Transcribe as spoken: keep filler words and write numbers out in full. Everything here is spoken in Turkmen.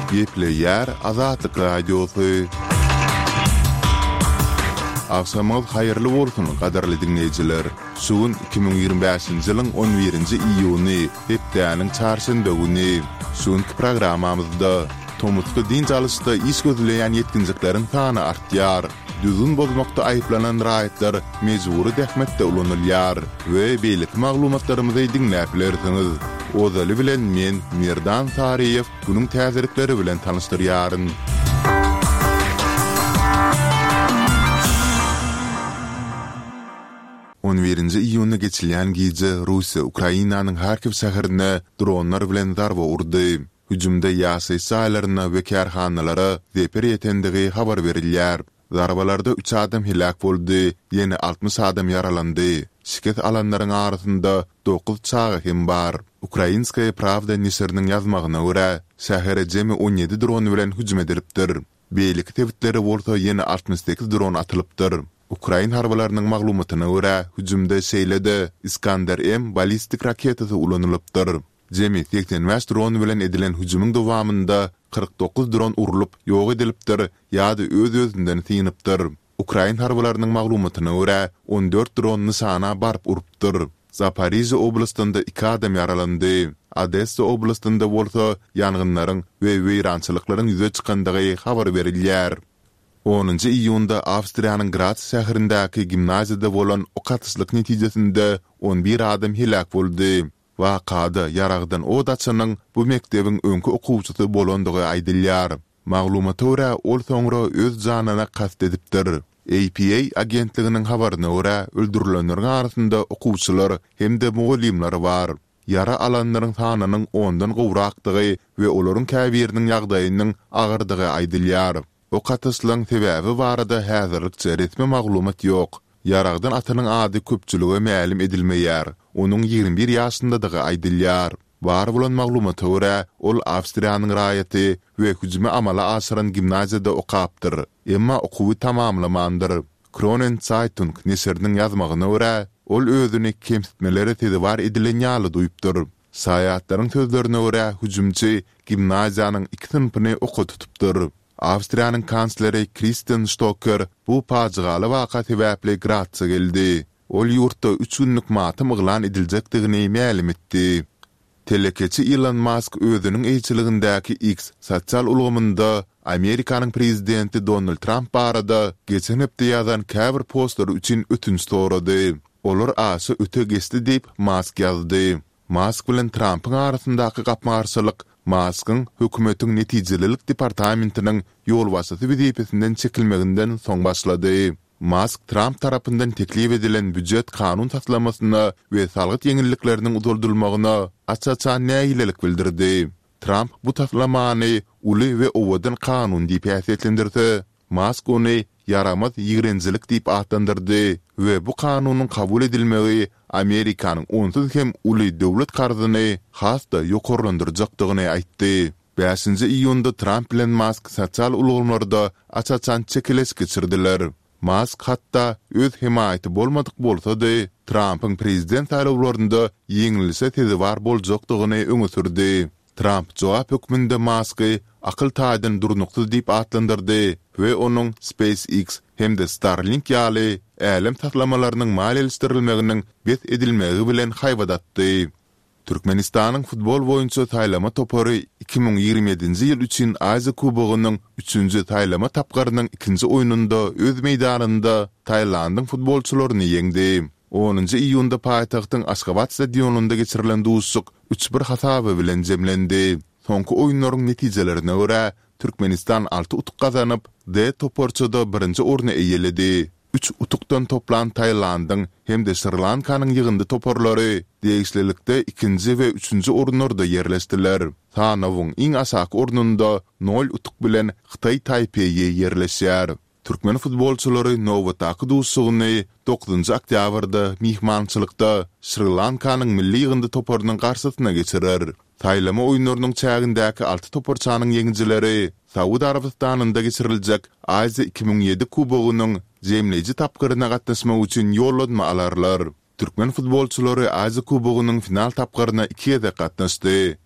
Gepleyer Azatlyk Radiosu. Akşamyz haýyrly bolsun, gadarly dinleýijiler. Şuň iki bin ýigirme beşinji ýylyň on birinji iýuny, hepdeniň çarşamba güni. Şuňky programmamyzda Tomutky din çalyşda iş gözleýän ýetkinjikleriň sany artýar. Düzün bozmakda aýyplanan raýatlar mejburi dähmetde ulanylýar we beýlik maglumatlarymyzy dinläp bilersiňiz. Ozaly bilen men Mirdan Tariýew bunyň täzirikleri bilen tanyşdyrýaryn. on birinji iýuny geçilýän gije Russiýa Ukrainanyň Harkiv şäherine dronlar bilen darba urdy. Hüjümde ýasy saýlaryna we kärhanalara zeper ýetendigi habar berilýär. Darbalarda üç adam helak boldy, ýene altmış adam yaralandy. Şiket alanlaryň arasynda dokuz çağa hem bar. Ukrainskaya Pravda nisirinin ýazmagyna görä, şähere jemi on ýedi dron bilen hüjüm edilipdir. Beýlik tewitleri bolsa ýene altmış sekiz dron atylypdyr. Ukrain harbalarynyň maglumatyna görä, hüjümde şeýlede Iskander M ballistik raketasy ulanylypdyr. Jemi seksen beş dron bilen edilen hüjümüň dowamynda kırk dokuz dron urulup ýok edilipdir ýa-da öz-özünden synipdir. Ukrain harbalarynyň maglumatyna görä, on dört dron nysana barp urupdyr. Zaporizhia oblastynda iki adam yaralandy. Odessa oblastynda bolsa ýangynlaryň we weýrançylyklaryň ýüze çykandygy habar berilýär. onunji iýunda Awstriýanyň Graz şäherindäki gimnaziýada bolan okatyslyk netijesinde on bir adam helak boldy. Wakada yaragdan o daçanyň bu mekdebiň öňkü okuwçysy bolandygy aýdylýar. Maglumata görä ol soňra öz janyna kast edipdir. A P A agentliginiň habaryna görä öldürilenleriň arasynda okuwçylar hemde mugallimler bar. Yara alanlaryň sanynyň ondan gowrakdygy we olaryň käbiriniň ýagdaýynyň agyrdygy aýdylýar. O katyslyň sebäbi barada häzirlikçe resmi maglumat ýok. Yaragdan atanyň ady köpçüligi mälim edilmeýär. Onuň ýigirme bir ýaşyndadygy aýdylýar. Bar bolan maglumata görä, ol Awstriýanyň raýaty we hüjüme amala aşyran gimnaziýada okapdyr. Emma okuwy tamamlamandyr. Kronen Zeitung nesiriniň ýazmagyna görä, ol özüni kemsitmelere tedewar edilen ýaly duýupdyr. Saýatlaryň sözlerine görä, hüjümçi gimnaziýanyň iki sınıfyny okutypdyr. Awstriýanyň kansleri Christian Stocker bu pajygaly waka sebäpli Graz'a geldi. Ol ýurtda üç günlük matym yglan ediljekdigini mälim etdi. Telekeçi Elon Musk özüniň eýçiligindäki X sosial ulgamynda Amerikanyň prezidenti Donald Trump barada geçen hepde ýazan käbir postları üçin ötünç sorady. Olar aşy öte geçdi diýip Musk ýazdy. Musk bilen Trumpyň arasyndaky gapmagarçylyk Musk'ın hökümetiň netijelilik departamentiniň ýol wasasy wezipesinden çekilmeginden soň başlady. Musk Trump tarapyndan teklip edilen büdjet kanun taslamasyna we salgyt ýeňillikleriniň uzuldurylmagyna açça-açça näýilelik bildirdi. Trump bu taslamany uly we owadan kanun diýip häsiýetlendirdi. Musk ony yaramaz ýigrenjilik diýip atandyrdy we bu kanunyň kabul edilmegi Amerikanyň onsuz hem uly döwlet karzyny hasda ýokarlandyrjakdygyny aýtdy. beşinji iýunda Trump bilen Musk sosial ulgamlarda açça-açça çekiles geçirdiler. Musk hatta öz himaýaty bolmadyk bolsa-da Trumpyň prezident saýlawlarynda ýeňilse tedewar boljakdygyny öňe sürdi. Trump jogap hökmünde Musk'y akyl taýdan durnuksyz diýip atlandyrdy we onuň SpaceX hemde Starlink ýaly älim taslamalarynyň maliýeleşdirilmeginiň bet edilmegi bilen haýbadatdy. Türkmenistanyň futbol boýunça taýlama topory iki bin ýigirme ýedinji ýyl üçin Aziýa Kubogynyň üçünji taýlama tapgarynyň ikinji oýununda öz meýdanynda Taýlandyň futbolçularyny ýeňdi. onunji iýunda paýtagtyň Aşgabat stadionunda geçirilen duşsyk üç bir hasaby bilen jemlendi. Soňky oýunlaryň netijelerine görä Türkmenistan alty utuk gazanyp D toporçuda birinji orny eýeledi. üç utukdan toplan Taýlandyň hemde Sri Lankanyň ýygyndy toporlary deýişlilikde ikinji we üçünji orunlarda ýerleşdiler. Sanawyň iň aşaky ornunda nol utuk bilen Hytaý Taipei ýerleşýär. Türkmen futbolçulary Novatak duşsugyny dokuzunji oktýabrda mihmançylykda Sri Lankanyň milli ýygyndy toporunyň garşysyna geçirer. Taýlama oýunlarynyň çägindäki alty toporçanyň ýeňjileri Saudi Arabistanynda geçiriljek Aziýa iki bin ýedi kubogynyň jemleýiji tapgyryna gatnaşmak üçin ýollanma alarlar. Türkmen futbolçulary Aziýa kubogynyň final tapgyryna iki ýerde gatnaşdy.